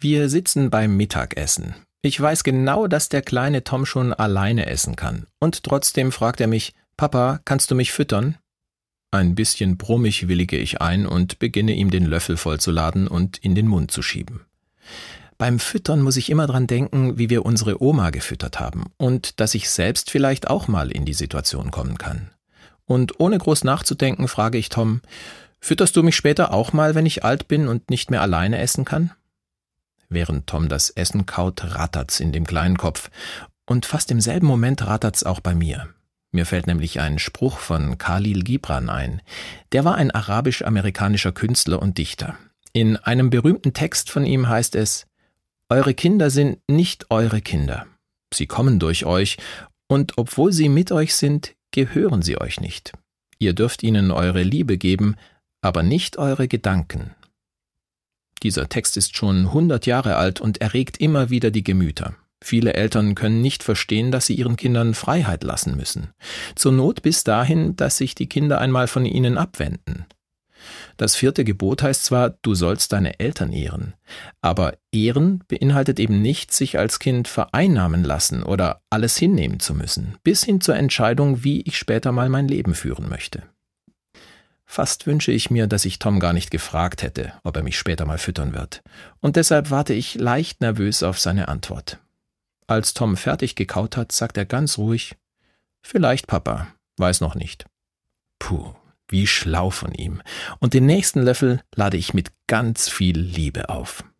Wir sitzen beim Mittagessen. Ich weiß genau, dass der kleine Tom schon alleine essen kann. Und trotzdem fragt er mich, »Papa, kannst du mich füttern?« Ein bisschen brummig willige ich ein und beginne ihm den Löffel vollzuladen und in den Mund zu schieben. Beim Füttern muss ich immer dran denken, wie wir unsere Oma gefüttert haben und dass ich selbst vielleicht auch mal in die Situation kommen kann. Und ohne groß nachzudenken, frage ich Tom, »Fütterst du mich später auch mal, wenn ich alt bin und nicht mehr alleine essen kann?« Während Tom das Essen kaut, rattert's in dem kleinen Kopf. Und fast im selben Moment rattert's auch bei mir. Mir fällt nämlich ein Spruch von Khalil Gibran ein. Der war ein arabisch-amerikanischer Künstler und Dichter. In einem berühmten Text von ihm heißt es, »Eure Kinder sind nicht eure Kinder. Sie kommen durch euch, und obwohl sie mit euch sind, gehören sie euch nicht. Ihr dürft ihnen eure Liebe geben, aber nicht eure Gedanken.« Dieser Text ist schon 100 Jahre alt und erregt immer wieder die Gemüter. Viele Eltern können nicht verstehen, dass sie ihren Kindern Freiheit lassen müssen. Zur Not bis dahin, dass sich die Kinder einmal von ihnen abwenden. Das 4. Gebot heißt zwar, du sollst deine Eltern ehren, aber Ehren beinhaltet eben nicht, sich als Kind vereinnahmen lassen oder alles hinnehmen zu müssen, bis hin zur Entscheidung, wie ich später mal mein Leben führen möchte. Fast wünsche ich mir, dass ich Tom gar nicht gefragt hätte, ob er mich später mal füttern wird. Und deshalb warte ich leicht nervös auf seine Antwort. Als Tom fertig gekaut hat, sagt er ganz ruhig, »Vielleicht, Papa, weiß noch nicht.« Puh, wie schlau von ihm. Und den nächsten Löffel lade ich mit ganz viel Liebe auf.